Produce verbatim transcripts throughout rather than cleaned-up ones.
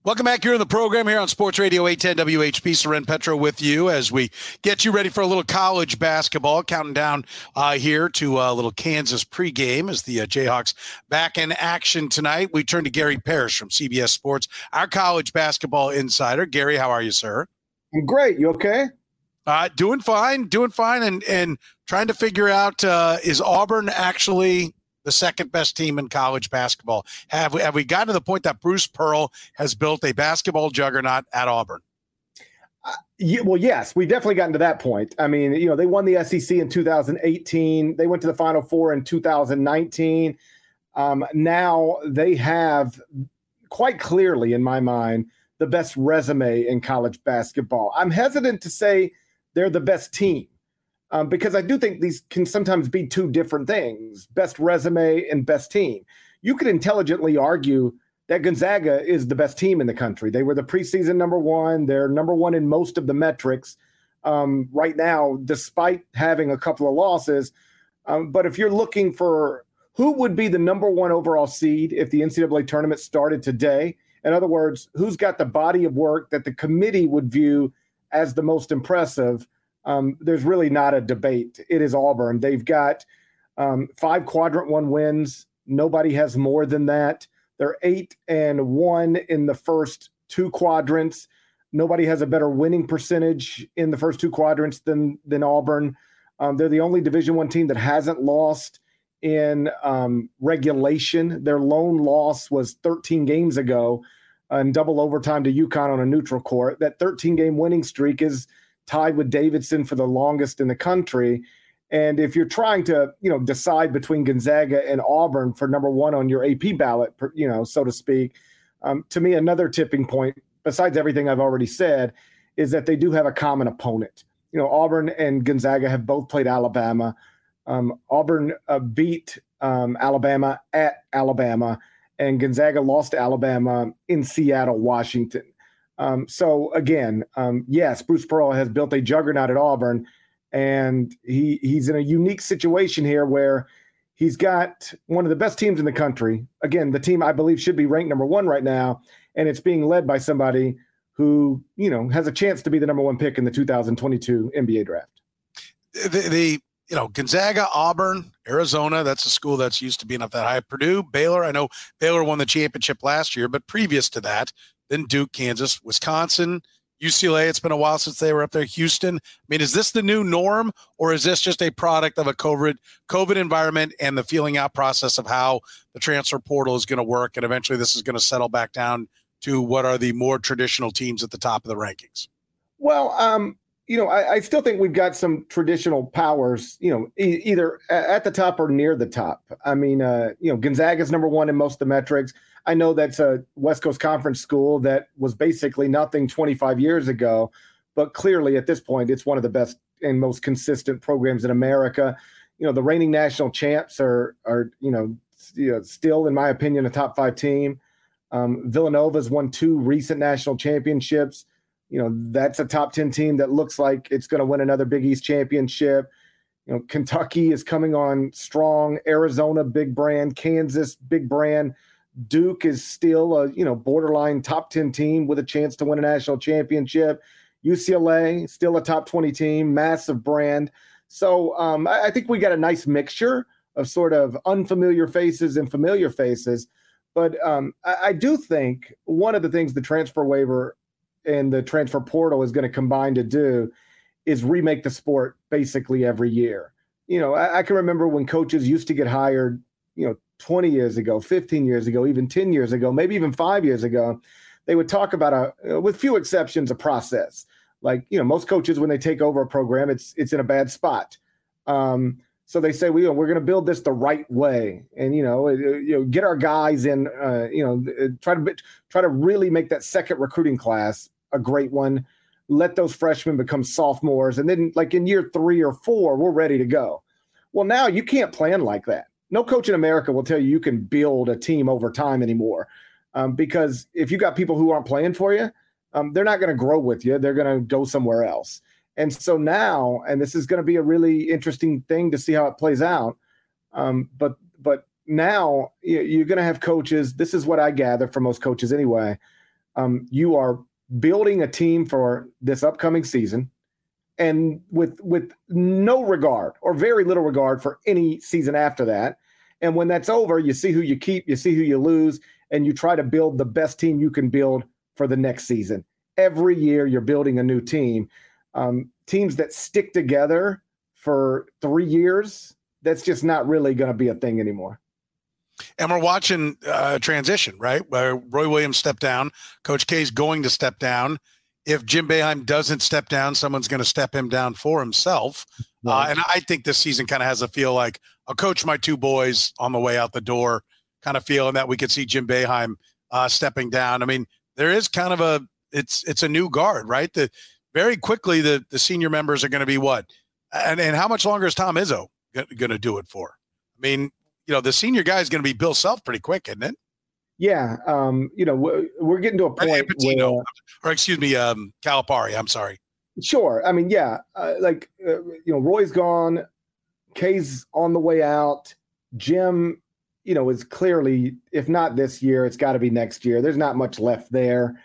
Welcome back here in the program here on Sports Radio eight ten W H P. Soren Petro with you as we get you ready for a little college basketball. Counting down uh, here to a little Kansas pregame as the uh, Jayhawks back in action tonight. We turn to Gary Parrish from C B S Sports, our college basketball insider. Gary, how are you, sir? I'm great. You okay? Uh, doing fine, doing fine, and and trying to figure out uh, is Auburn actually the second best team in college basketball? Have we, have we gotten to the point that Bruce Pearl has built a basketball juggernaut at Auburn? Uh, yeah, well, yes, we've definitely gotten to that point. I mean, you know, they won the S E C in two thousand eighteen. They went to the Final Four in two thousand nineteen. Um, now they have quite clearly, in my mind, the best resume in college basketball. I'm hesitant to say they're the best team. Um, because I do think these can sometimes be two different things, best resume and best team. You could intelligently argue that Gonzaga is the best team in the country. They were the preseason number one. They're number one in most of the metrics um, right now, despite having a couple of losses. Um, but if you're looking for who would be the number one overall seed if the N C double A tournament started today, in other words, who's got the body of work that the committee would view as the most impressive, Um, there's really not a debate. It is Auburn. They've got um, five quadrant one wins. Nobody has more than that. They're eight and one in the first two quadrants. Nobody has a better winning percentage in the first two quadrants than than Auburn. Um, they're the only Division One team that hasn't lost in um, regulation. Their lone loss was thirteen games ago in double overtime to UConn on a neutral court. That thirteen game winning streak is tied with Davidson for the longest in the country. And if you're trying to, you know, decide between Gonzaga and Auburn for number one on your A P ballot, you know, so to speak, um, to me, another tipping point, besides everything I've already said, is that they do have a common opponent. You know, Auburn and Gonzaga have both played Alabama. Um, Auburn uh, beat um, Alabama at Alabama, and Gonzaga lost to Alabama in Seattle, Washington. Um, so again, um, yes, Bruce Pearl has built a juggernaut at Auburn, and he he's in a unique situation here where he's got one of the best teams in the country. Again, the team I believe should be ranked number one right now, and it's being led by somebody who, you know, has a chance to be the number one pick in the two thousand twenty-two N B A draft. The, the you know, Gonzaga, Auburn, Arizona, that's a school that's used to being up that high. Purdue, Baylor, I know Baylor won the championship last year, but previous to that, then Duke, Kansas, Wisconsin, U C L A. It's been a while since they were up there. Houston. I mean, is this the new norm, or is this just a product of a COVID COVID environment and the feeling out process of how the transfer portal is going to work, and eventually this is going to settle back down to what are the more traditional teams at the top of the rankings? Well, um, you know, I, I still think we've got some traditional powers, you know, e- either at the top or near the top. I mean, uh, you know, Gonzaga's number one in most of the metrics. I know that's a West Coast Conference school that was basically nothing twenty-five years ago, but clearly at this point, it's one of the best and most consistent programs in America. You know, the reigning national champs are, are you know, you know still, in my opinion, a top five team. Um, Villanova's won two recent national championships. You know, that's a top ten team that looks like it's going to win another Big East championship. You know, Kentucky is coming on strong. Arizona, big brand. Kansas, big brand. Duke is still a, you know, borderline top ten team with a chance to win a national championship. U C L A, still a top twenty team, massive brand. So um, I, I think we got a nice mixture of sort of unfamiliar faces and familiar faces. But um, I, I do think one of the things the transfer waiver and the transfer portal is going to combine to do is remake the sport basically every year. You know, I, I can remember when coaches used to get hired, you know, twenty years ago, fifteen years ago, even ten years ago, maybe even five years ago, they would talk about a, with few exceptions, a process. Like, you know, most coaches, when they take over a program, it's it's in a bad spot. Um, so they say, well, you know, we're going to build this the right way, and you know, you know, get our guys in, uh, you know, try to try to really make that second recruiting class a great one. Let those freshmen become sophomores, and then, like in year three or four, we're ready to go. Well, now you can't plan like that. No coach in America will tell you you can build a team over time anymore, um, because if you got people who aren't playing for you, um, they're not going to grow with you. They're going to go somewhere else. And so now, and this is going to be a really interesting thing to see how it plays out. Um, but but now you're going to have coaches. This is what I gather from most coaches anyway. Um, you are building a team for this upcoming season, and with with no regard or very little regard for any season after that. And when that's over, you see who you keep, you see who you lose, and you try to build the best team you can build for the next season. Every year you're building a new team. Um, teams that stick together for three years, that's just not really going to be a thing anymore. And we're watching uh, transition, right? Where Roy Williams stepped down. Coach K is going to step down. If Jim Boeheim doesn't step down, someone's going to step him down for himself. Right. Uh, and I think this season kind of has a feel like I'll coach my two boys on the way out the door kind of feeling that we could see Jim Boeheim uh, stepping down. I mean, there is kind of a it's it's a new guard, right? The very quickly the the senior members are going to be what, and and how much longer is Tom Izzo going to do it for? I mean, you know, the senior guy is going to be Bill Self pretty quick, isn't it? Yeah, um, you know, we're, we're getting to a point Patino, where, or excuse me, um, Calipari. I'm sorry. Sure. I mean, yeah, uh, like uh, you know, Roy's gone, Kay's on the way out. Jim, you know, is clearly, if not this year, it's got to be next year. There's not much left there.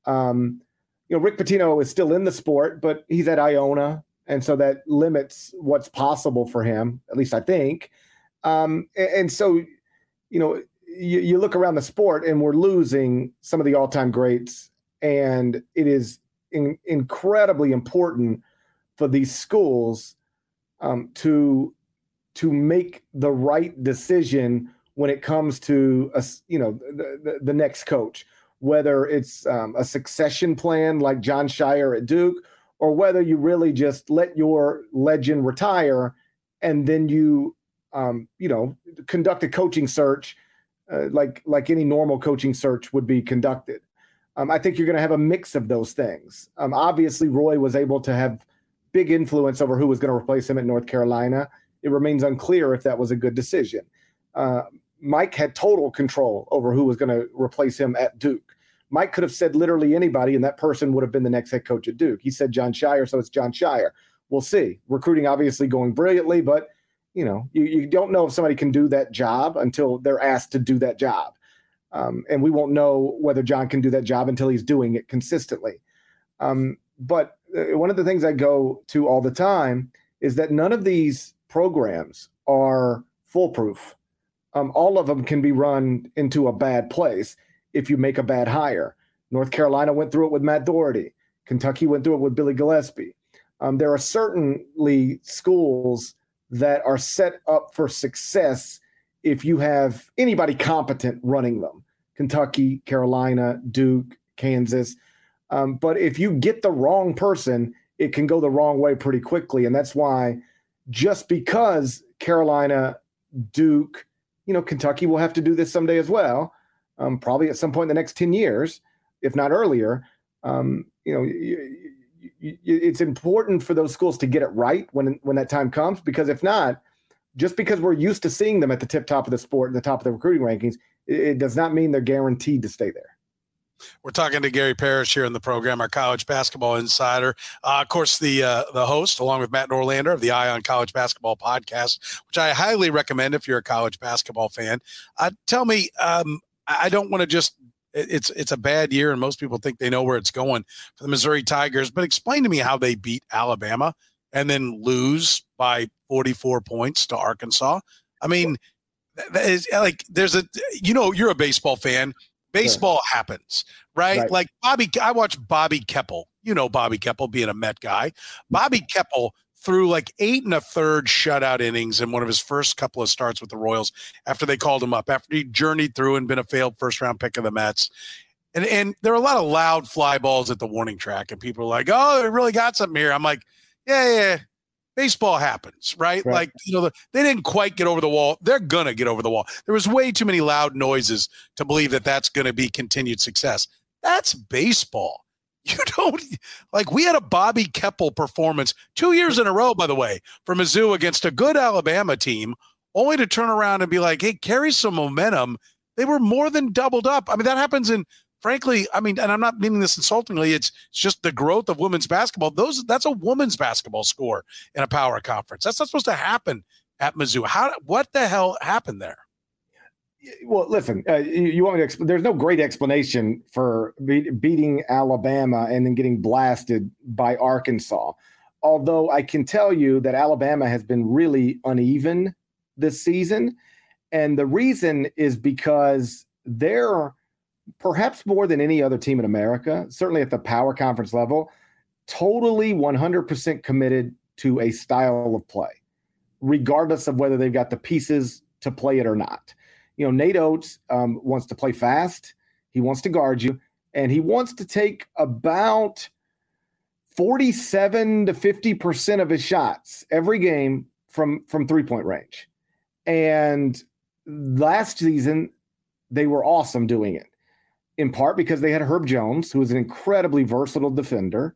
Um, you know, Rick Pitino is still in the sport, but he's at Iona, and so that limits what's possible for him. At least I think. Um, and, and so, you know. You, you look around the sport and we're losing some of the all-time greats, and it is in, incredibly important for these schools um, to to make the right decision when it comes to a, you know the, the, the next coach, whether it's um, a succession plan like Jon Scheyer at Duke, or whether you really just let your legend retire and then you um, you know conduct a coaching search. Uh, like like any normal coaching search would be conducted. Um, I think you're going to have a mix of those things. Um, obviously, Roy was able to have big influence over who was going to replace him at North Carolina. It remains unclear if that was a good decision. Uh, Mike had total control over who was going to replace him at Duke. Mike could have said literally anybody, and that person would have been the next head coach at Duke. He said Jon Scheyer, so it's Jon Scheyer. We'll see. Recruiting obviously going brilliantly, but You know, you, you don't know if somebody can do that job until they're asked to do that job. Um, and we won't know whether John can do that job until he's doing it consistently. Um, but uh, one of the things I go to all the time is that none of these programs are foolproof. Um, all of them can be run into a bad place if you make a bad hire. North Carolina went through it with Matt Doherty. Kentucky went through it with Billy Gillispie. Um, there are certainly schools that are set up for success if you have anybody competent running them. Kentucky, Carolina, Duke, Kansas. Um, but if you get the wrong person, it can go the wrong way pretty quickly. And that's why just because Carolina, Duke, you know, Kentucky will have to do this someday as well, um, probably at some point in the next ten years, if not earlier. Um, you know, you, it's important for those schools to get it right when when that time comes, because if not, just because we're used to seeing them at the tip top of the sport, the top of the recruiting rankings, it, it does not mean they're guaranteed to stay there. We're talking to Gary Parrish here in the program, our college basketball insider. Uh, of course, the uh, the host, along with Matt Norlander of the Eye on College Basketball podcast, which I highly recommend if you're a college basketball fan. Uh, tell me, um, I don't want to just It's it's a bad year, and most people think they know where it's going for the Missouri Tigers. But explain to me how they beat Alabama and then lose by forty-four points to Arkansas. I mean, that is like there's a you know you're a baseball fan. Baseball sure. happens, right? right? Like Bobby, I watched Bobby Keppel. You know Bobby Keppel being a Met guy. Bobby Keppel threw like eight and a third shutout innings in one of his first couple of starts with the Royals after they called him up, after he journeyed through and been a failed first round pick of the Mets. And and there are a lot of loud fly balls at the warning track, and people are like, oh, they really got something here. I'm like, yeah, yeah, baseball happens, right? right. Like, you know, they didn't quite get over the wall. They're going to get over the wall. There was way too many loud noises to believe that that's going to be continued success. That's baseball. You don't like we had a Bobby Keppel performance two years in a row, by the way, for Mizzou against a good Alabama team, only to turn around and be like, hey, carry some momentum. They were more than doubled up. I mean, that happens in, frankly, I mean, and I'm not meaning this insultingly. It's, it's just the growth of women's basketball. Those that's a women's basketball score in a power conference. That's not supposed to happen at Mizzou. How? What the hell happened there? Well, listen, uh, you, you want me to? Exp- there's no great explanation for be- beating Alabama and then getting blasted by Arkansas. Although I can tell you that Alabama has been really uneven this season, and the reason is because they're perhaps more than any other team in America, certainly at the power conference level, totally one hundred percent committed to a style of play, regardless of whether they've got the pieces to play it or not. You know, Nate Oates um, wants to play fast. He wants to guard you, and he wants to take about forty-seven to fifty percent of his shots every game from, from three-point range. And last season, they were awesome doing it, in part because they had Herb Jones, who was an incredibly versatile defender.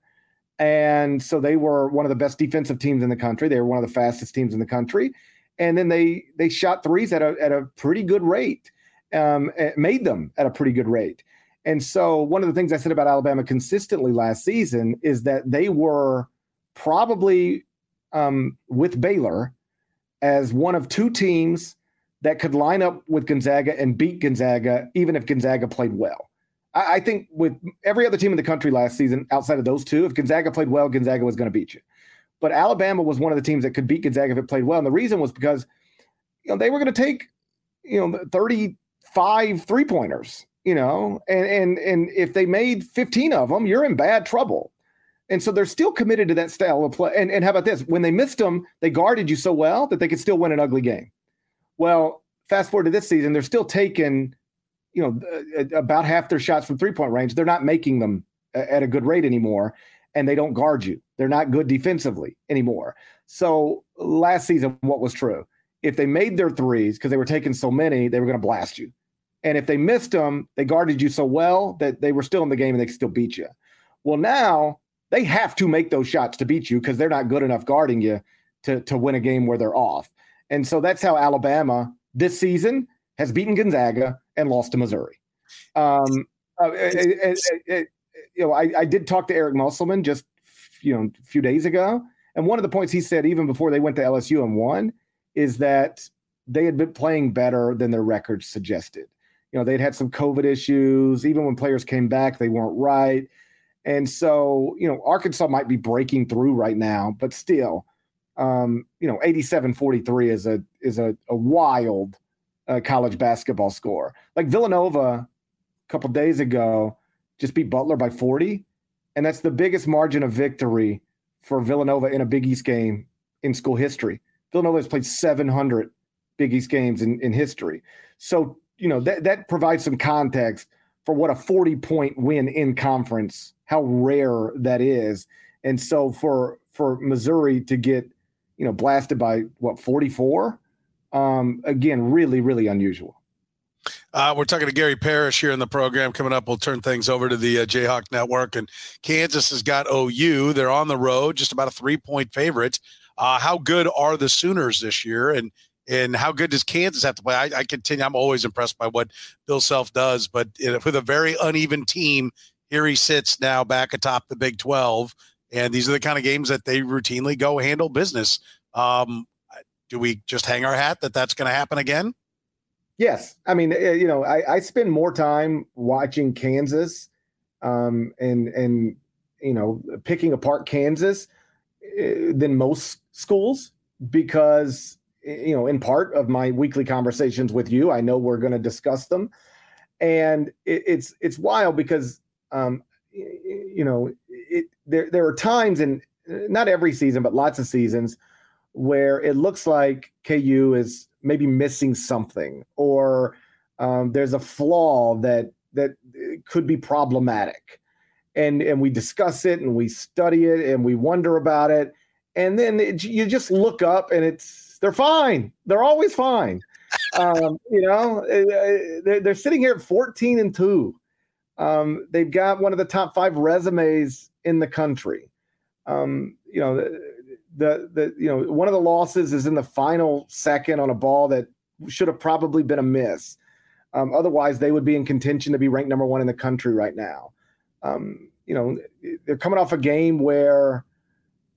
And so they were one of the best defensive teams in the country. They were one of the fastest teams in the country. And then they they shot threes at a at a pretty good rate, um, made them at a pretty good rate. And so one of the things I said about Alabama consistently last season is that they were probably um, with Baylor as one of two teams that could line up with Gonzaga and beat Gonzaga, even if Gonzaga played well. I, I think with every other team in the country last season, outside of those two, if Gonzaga played well, Gonzaga was going to beat you. But Alabama was one of the teams that could beat Gonzaga if it played well. And the reason was because, you know, they were going to take, you know, thirty-five three-pointers, you know, and, and, and if they made fifteen of them, you're in bad trouble. And so they're still committed to that style of play. And, and how about this? When they missed them, they guarded you so well that they could still win an ugly game. Well, fast forward to this season, they're still taking, you know, about half their shots from three-point range. They're not making them at a good rate anymore. And they don't guard you. They're not good defensively anymore. So last season, what was true? If they made their threes, because they were taking so many, they were going to blast you. And if they missed them, they guarded you so well that they were still in the game and they could still beat you. Well, now they have to make those shots to beat you because they're not good enough guarding you to, to win a game where they're off. And so that's how Alabama this season has beaten Gonzaga and lost to Missouri. Um, uh, it, it, it, it, You know, I, I did talk to Eric Musselman just, you know, a few days ago. And one of the points he said, even before they went to L S U and won, is that they had been playing better than their records suggested. You know, they'd had some COVID issues. Even when players came back, they weren't right. And so, you know, Arkansas might be breaking through right now, but still, um, you know, eighty-seven forty-three is a is a, a wild uh, college basketball score. Like Villanova a couple days ago just beat Butler by forty, and that's the biggest margin of victory for Villanova in a Big East game in school history. Villanova has played seven hundred Big East games in, in history. So, you know, that, that provides some context for what a forty-point win in conference, how rare that is. And so for for Missouri to get, you know, blasted by, what, forty-four? Um, again, really, really unusual. Uh, we're talking to Gary Parrish here in the program. Coming up, we'll turn things over to the uh, Jayhawk Network. And Kansas has got O U. They're on the road, just about a three-point favorite. Uh, how good are the Sooners this year? And and how good does Kansas have to play? I, I continue. I'm always impressed by what Bill Self does. But it, with a very uneven team, here he sits now back atop the Big twelve. And these are the kind of games that they routinely go handle business. Um, do we just hang our hat that that's going to happen again? Yes. I mean, you know, I, I spend more time watching Kansas um, and, and, you know, picking apart Kansas uh, than most schools because, you know, in part of my weekly conversations with you, I know we're going to discuss them. And it, it's it's wild because, um, you know, it, there, there are times in not every season, but lots of seasons where it looks like K U is maybe missing something or um, there's a flaw that that could be problematic. And, and we discuss it and we study it and we wonder about it. And then it, you just look up and it's they're fine. They're always fine. Um, you know, they're, they're sitting here at fourteen and two. Um, they've got one of the top five resumes in the country. Um, you know, the, the, you know, one of the losses is in the final second on a ball that should have probably been a miss. Um, otherwise they would be in contention to be ranked number one in the country right now. Um, you know, they're coming off a game where,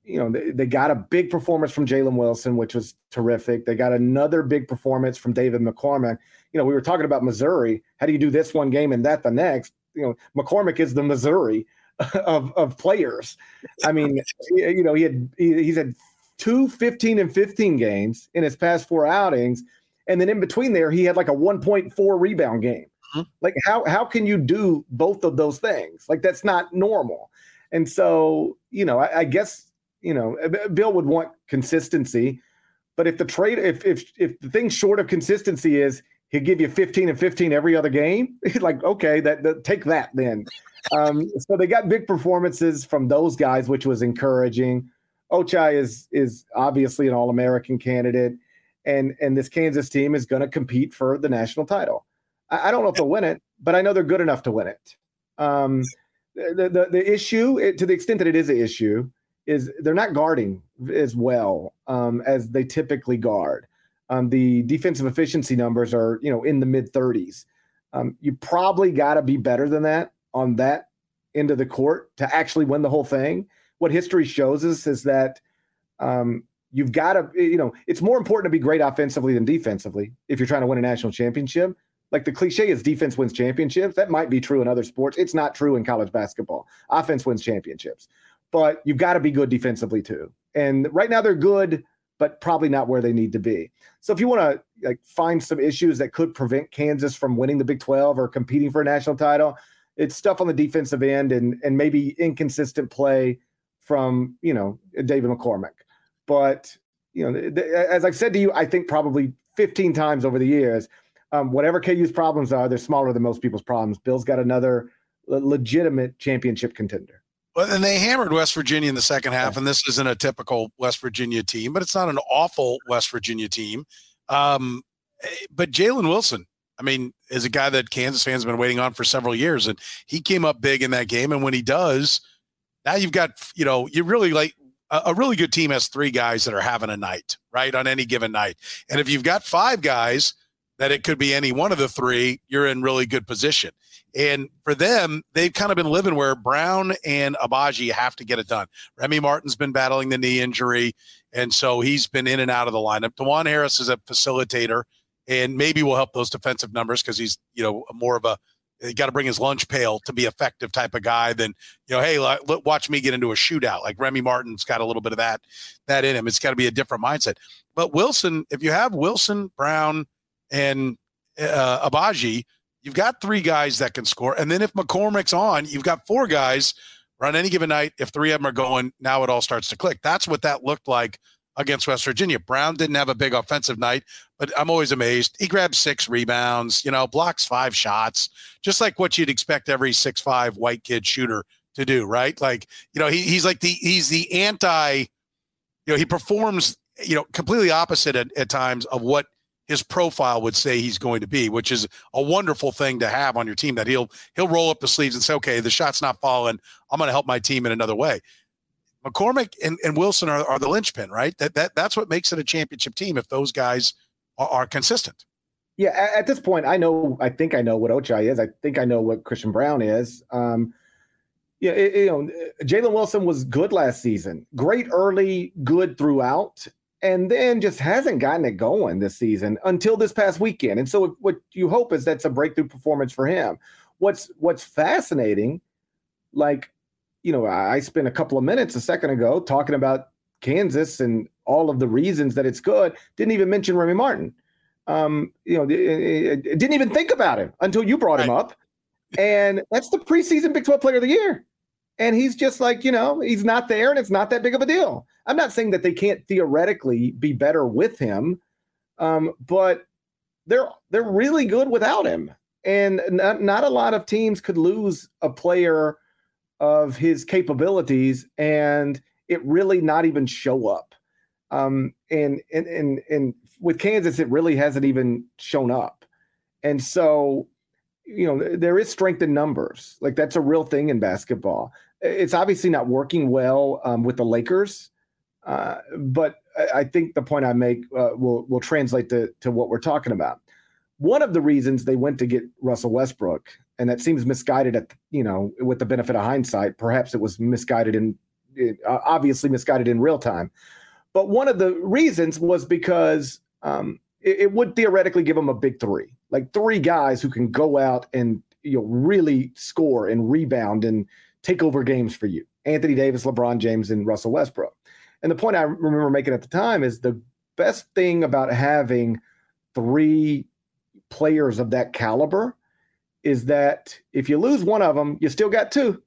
you know, they, they got a big performance from Jalen Wilson, which was terrific. They got another big performance from David McCormick. You know, we were talking about Missouri. How do you do this one game and that the next? You know, McCormick is the Missouri of of players. I mean, you know, he had he, he's had two fifteen and fifteen games in his past four outings, and then in between there, he had like a one point four rebound game. Mm-hmm. Like, how how can you do both of those things? Like, that's not normal. And so, you know, I, I guess, you know, Bill would want consistency, but if the trade, if if if the thing short of consistency is he'll give you fifteen and fifteen every other game, like, okay, that, that take that then. Um, so they got big performances from those guys, which was encouraging. Ochai is is obviously an All-American candidate, and and this Kansas team is going to compete for the national title. I, I don't know if they'll win it, but I know they're good enough to win it. Um, the, the the issue, it, to the extent that it is an issue, is they're not guarding as well um, as they typically guard. Um, the defensive efficiency numbers are, you know, in the mid thirties. Um, you probably got to be better than that on that end of the court to actually win the whole thing. What history shows us is that um, you've got to, you know, it's more important to be great offensively than defensively if you're trying to win a national championship. Like, the cliche is defense wins championships. That might be true in other sports. It's not true in college basketball. Offense wins championships. But you've got to be good defensively too. And right now they're good, but probably not where they need to be. So if you want to like find some issues that could prevent Kansas from winning the Big twelve or competing for a national title, it's stuff on the defensive end and and maybe inconsistent play from, you know, David McCormick. But, you know, th- as I've said to you, I think probably fifteen times over the years, um, whatever K U's problems are, they're smaller than most people's problems. Bill's got another legitimate championship contender. Well, and they hammered West Virginia in the second half, and this isn't a typical West Virginia team, but it's not an awful West Virginia team. Um, but Jalen Wilson, I mean, is a guy that Kansas fans have been waiting on for several years, and he came up big in that game. And when he does, now you've got, you know, you really like a, a really good team has three guys that are having a night, right, on any given night. And if you've got five guys that it could be any one of the three, you're in really good position. And for them, they've kind of been living where Brown and Agbaji have to get it done. Remy Martin's been battling the knee injury, and so he's been in and out of the lineup. DeJuan Harris is a facilitator, and maybe will help those defensive numbers because he's, you know, more of a – you got to bring his lunch pail to be effective type of guy than, you know, hey, let, watch me get into a shootout. Like Remy Martin's got a little bit of that that in him. It's got to be a different mindset. But Wilson, if you have Wilson, Brown, and uh, Agbaji, you've got three guys that can score. And then if McCormick's on, you've got four guys on any given night. If three of them are going, now it all starts to click. That's what that looked like against West Virginia. Brown didn't have a big offensive night, but I'm always amazed. He grabbed six rebounds, you know, blocks five shots, just like what you'd expect every six five white kid shooter to do, right? Like, you know, he, he's like the, he's the anti, you know, he performs, you know, completely opposite at, at times of what his profile would say he's going to be, which is a wonderful thing to have on your team, that he'll, he'll roll up the sleeves and say, okay, the shot's not falling. I'm going to help my team in another way. McCormick and, and Wilson are, are the linchpin, right? That, that that's what makes it a championship team. If those guys are, are consistent. Yeah. At, at this point, I know, I think I know what Ochai is. I think I know what Christian Brown is. Um, yeah. It, you know, Jalen Wilson was good last season, great early, good throughout. And then just hasn't gotten it going this season until this past weekend. And so what you hope is that's a breakthrough performance for him. What's what's fascinating, like, you know, I spent a couple of minutes a second ago talking about Kansas and all of the reasons that it's good. Didn't even mention Remy Martin. Um, you know, it, it, it didn't even think about him until you brought right. him up. And that's the preseason Big twelve Player of the Year. And he's just like, you know, he's not there and it's not that big of a deal. I'm not saying that they can't theoretically be better with him, um, but they're they're really good without him. And not, not a lot of teams could lose a player of his capabilities and it really not even show up. Um, and, and, and, and with Kansas, it really hasn't even shown up. And so, you know, there is strength in numbers. Like, that's a real thing in basketball. It's obviously not working well um, with the Lakers, uh, but I, I think the point I make uh, will will translate to to what we're talking about. One of the reasons they went to get Russell Westbrook, and that seems misguided at, you know, with the benefit of hindsight, perhaps it was misguided in it uh, obviously misguided in real time. But one of the reasons was because um, it, it would theoretically give them a big three, like three guys who can go out and you know really score and rebound and take over games for you. Anthony Davis, LeBron James, and Russell Westbrook. And the point I remember making at the time is the best thing about having three players of that caliber is that if you lose one of them, you still got two.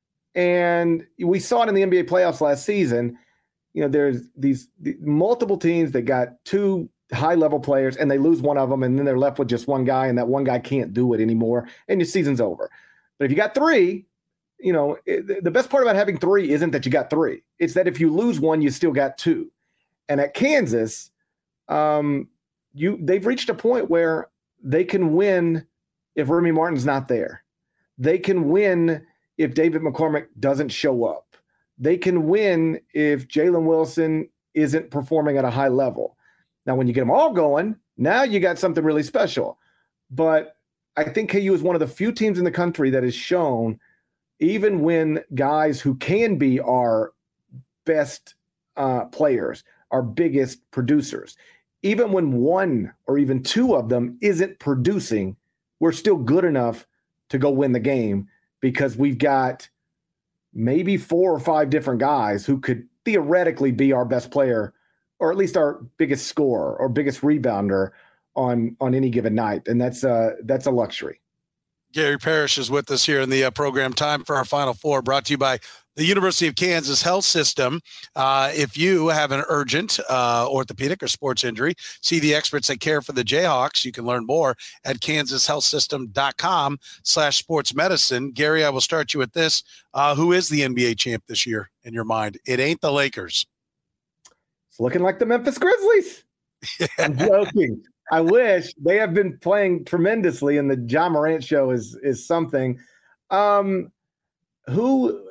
And we saw it in the N B A playoffs last season. You know, there's these, these multiple teams that got two high-level players, and they lose one of them, and then they're left with just one guy, and that one guy can't do it anymore, and your season's over. But if you got three, you know, it, the best part about having three isn't that you got three. It's that if you lose one, you still got two. And at Kansas, um, you they've reached a point where they can win if Remy Martin's not there. They can win if David McCormick doesn't show up. They can win if Jalen Wilson isn't performing at a high level. Now, when you get them all going, now you got something really special. But I think K U is one of the few teams in the country that has shown, even when guys who can be our best uh, players, our biggest producers, even when one or even two of them isn't producing, we're still good enough to go win the game because we've got maybe four or five different guys who could theoretically be our best player or at least our biggest scorer or biggest rebounder on, on any given night. And that's uh, that's a luxury. Gary Parrish is with us here in the uh, program. Time for our Final Four, brought to you by the University of Kansas Health System. Uh, if you have an urgent uh, orthopedic or sports injury, see the experts that care for the Jayhawks. You can learn more at kansas health system dot com slash sports medicine. Gary, I will start you with this. Uh, who is the N B A champ this year in your mind? It ain't the Lakers. It's looking like the Memphis Grizzlies. I'm joking. I wish. They have been playing tremendously, and the Ja Morant show is is something. Um, who?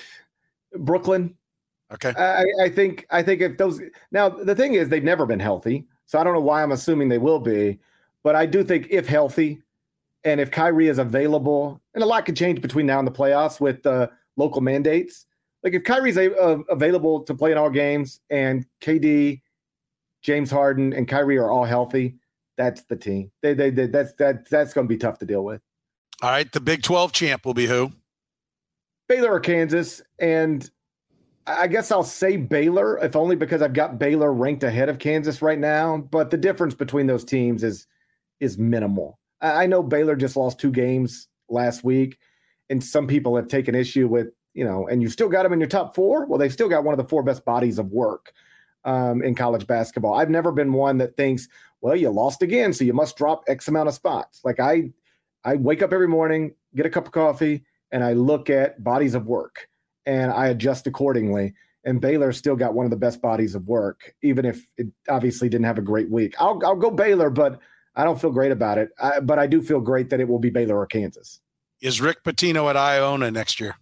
Brooklyn. Okay. I, I think. I think if those. Now the thing is, they've never been healthy, so I don't know why I'm assuming they will be. But I do think if healthy, and if Kyrie is available, and a lot could change between now and the playoffs with uh, local mandates. Like if Kyrie's a, uh, available to play in all games, and K D, James Harden, and Kyrie are all healthy. That's the team. They, they, they, that's that, that's going to be tough to deal with. All right, the Big twelve champ will be who? Baylor or Kansas, and I guess I'll say Baylor, if only because I've got Baylor ranked ahead of Kansas right now. But the difference between those teams is is minimal. I know Baylor just lost two games last week, and some people have taken issue with, you know, and you still got them in your top four. Well, they've still got one of the four best bodies of work um, in college basketball. I've never been one that thinks, well, you lost again, so you must drop X amount of spots. Like I, I wake up every morning, get a cup of coffee, and I look at bodies of work, and I adjust accordingly. And Baylor still got one of the best bodies of work, even if it obviously didn't have a great week. I'll I'll go Baylor, but I don't feel great about it. I, but I do feel great that it will be Baylor or Kansas. Is Rick Pitino at Iona next year?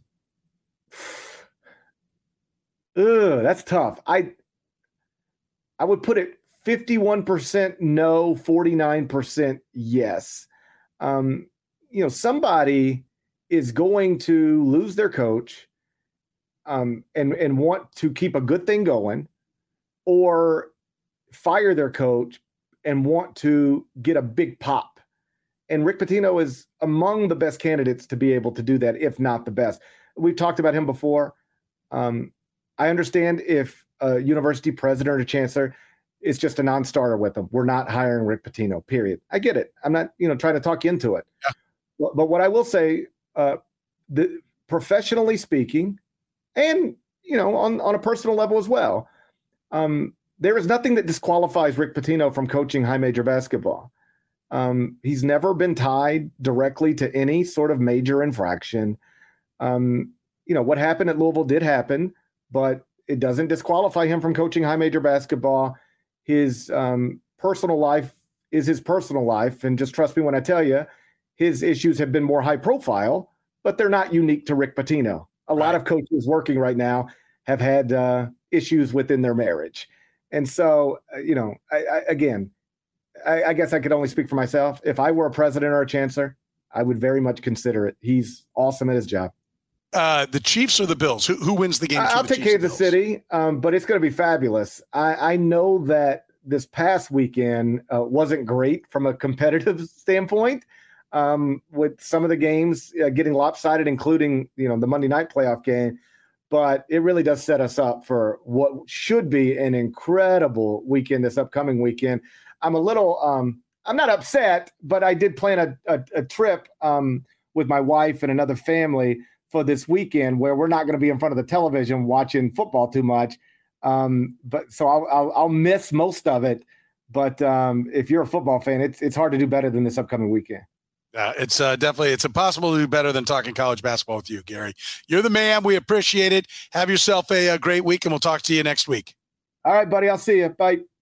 Ugh, that's tough. I I would put it fifty-one percent no, forty-nine percent yes. Um, you know, somebody is going to lose their coach um, and, and want to keep a good thing going, or fire their coach and want to get a big pop. And Rick Pitino is among the best candidates to be able to do that, if not the best. We've talked about him before. Um, I understand if a university president or chancellor is just a non-starter with them. We're not hiring Rick Pitino, period. I get it. I'm not, you know, trying to talk you into it. Yeah. But, but what I will say, uh, the, professionally speaking, and, you know, on, on a personal level as well, um, there is nothing that disqualifies Rick Pitino from coaching high major basketball. Um, he's never been tied directly to any sort of major infraction. Um, you know, what happened at Louisville did happen, but it doesn't disqualify him from coaching high major basketball. His um, personal life is his personal life. And just trust me when I tell you, his issues have been more high profile, but they're not unique to Rick Pitino. A lot of coaches working right now have had uh, issues within their marriage. And so, uh, you know, I, I, again, I, I guess I could only speak for myself. If I were a president or a chancellor, I would very much consider it. He's awesome at his job. uh, the Chiefs or the Bills? Who who wins the game? I'll the take Chiefs Kansas City, um, but it's going to be fabulous. I, I know that this past weekend uh, wasn't great from a competitive standpoint, um, with some of the games uh, getting lopsided, including you know the Monday night playoff game. But it really does set us up for what should be an incredible weekend this upcoming weekend. I'm a little um, – I'm not upset, but I did plan a, a, a trip um, with my wife and another family for this weekend where we're not going to be in front of the television watching football too much. Um, but so I'll, I'll, I'll miss most of it. But um, if you're a football fan, it's it's hard to do better than this upcoming weekend. Uh, it's uh, definitely, it's impossible to do better than talking college basketball with you, Gary. You're the man. We appreciate it. Have yourself a, a great week, and we'll talk to you next week. All right, buddy. I'll see you. Bye.